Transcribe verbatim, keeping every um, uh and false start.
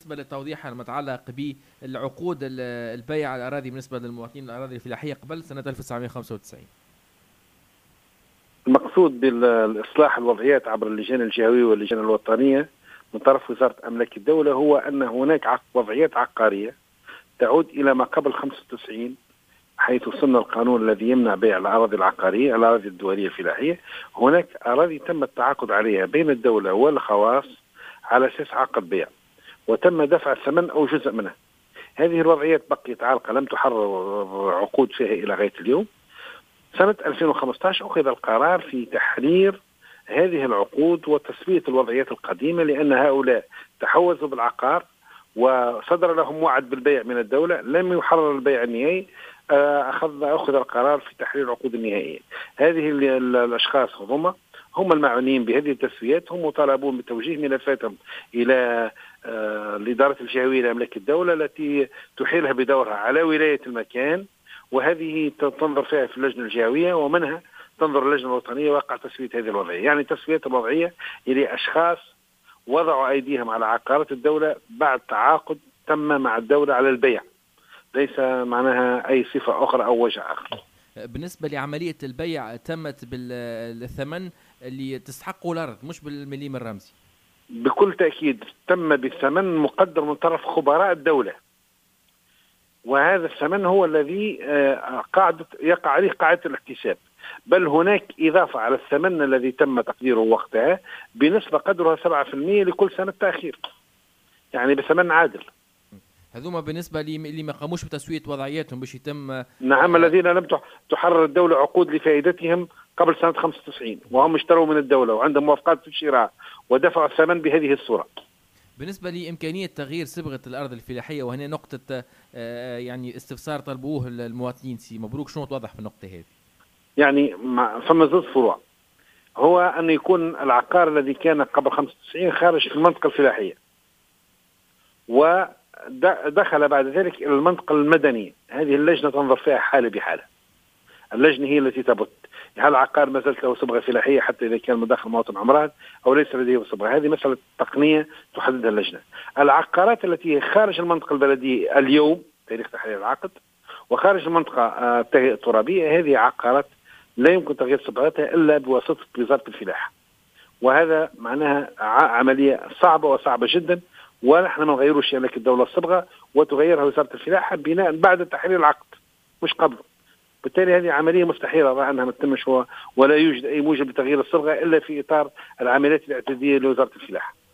بالنسبة للتوضيح المتعلق بالعقود البيع على الأراضي بالنسبة للمواطنين الأراضي الفلاحية قبل سنة ألف وتسعمائة وخمسة وتسعين. المقصود بالإصلاح الوضعيات عبر اللجان الجهوية واللجان الوطنية من طرف وزارة أملاك الدولة هو أن هناك وضعيات عقارية تعود إلى ما قبل خمسة وتسعين، حيث وصلنا القانون الذي يمنع بيع الأراضي العقارية، الأراضي الدولية الفلاحية. هناك أراضي تم التعاقد عليها بين الدولة والخواص على أساس عقد بيع، وتم دفع الثمن أو جزء منه. هذه الوضعيات بقيت عالقة لم تحرر عقود فيها إلى غاية اليوم. سنة ألفين وخمسة عشر أخذ القرار في تحرير هذه العقود وتسوية الوضعيات القديمة، لأن هؤلاء تحوزوا بالعقار وصدر لهم وعد بالبيع من الدولة، لم يحرر البيع النهائي. أخذ أخذ القرار في تحرير العقود النهائية. هذه الأشخاص هم هم المعنيين بهذه التسويات، هم مطالبون بتوجيه ملفاتهم إلى الإدارة الجهوية لأملاك الدولة التي تحيلها بدورها على ولاية المكان، وهذه تنظر فيها في اللجنة الجهوية، ومنها تنظر اللجنة الوطنية وقع تسوية هذه الوضعية. يعني تسوية الوضعية إلى أشخاص وضعوا أيديهم على عقارات الدولة بعد تعاقد تم مع الدولة على البيع، ليس معناها أي صفة أخرى أو وجه آخر. بالنسبة لعملية البيع تمت بالثمن اللي تستحقه الأرض مش بالمليم الرمزي؟ بكل تأكيد تم بالثمن مقدر من طرف خبراء الدولة، وهذا الثمن هو الذي قاعدة يقع عليه قاعدة الاحتساب، بل هناك إضافة على الثمن الذي تم تقديره وقتها بنسبة قدرها سبعة بالمئة لكل سنة تأخير، يعني بثمن عادل. هذوما بالنسبة اللي ما قاموش بتسوية وضعياتهم باش يتم. نعم، الذين لم تحرر الدولة عقود لفائدتهم قبل سنة خمسة وتسعين وهم اشتروا من الدولة وعندهم موافقات في الشراء ودفعوا الثمن بهذه الصورة. بالنسبة لإمكانية تغيير صبغة الأرض الفلاحية، وهنا نقطة يعني استفسار طلبوه المواطنين، سي مبروك شنو توضح في النقطة هذه؟ يعني فما زوج فروع، هو أن يكون العقار الذي كان قبل خمسة وتسعين خارج في المنطقة الفلاحية ودخل بعد ذلك إلى المنطقة المدنية. هذه اللجنة تنظر فيها حالة بحالة. اللجنة هي التي تبت هل العقار ما زالت له صبغة فلاحية حتى إذا كان مداخل مواطن عمران أو ليس لديه صبغة. هذه مسألة تقنية تحددها اللجنة. العقارات التي خارج المنطقة البلدية اليوم تاريخ تحرير العقد وخارج المنطقة الترابية، هذه عقارات لا يمكن تغيير صبغتها إلا بواسطة وزارة الفلاحة، وهذا معناها عملية صعبة وصعبة جدا، ونحن ما نغيروش لك الدولة الصبغة وتغيرها وزارة الفلاحة بناء بعد تحرير العقد مش قبل. بالتالي هذه عملية مستحيلة أظن أنها ما تتمش، ولا يوجد أي موجب لتغيير الصبغة إلا في إطار العمليات الاعتيادية لوزارة الفلاحة.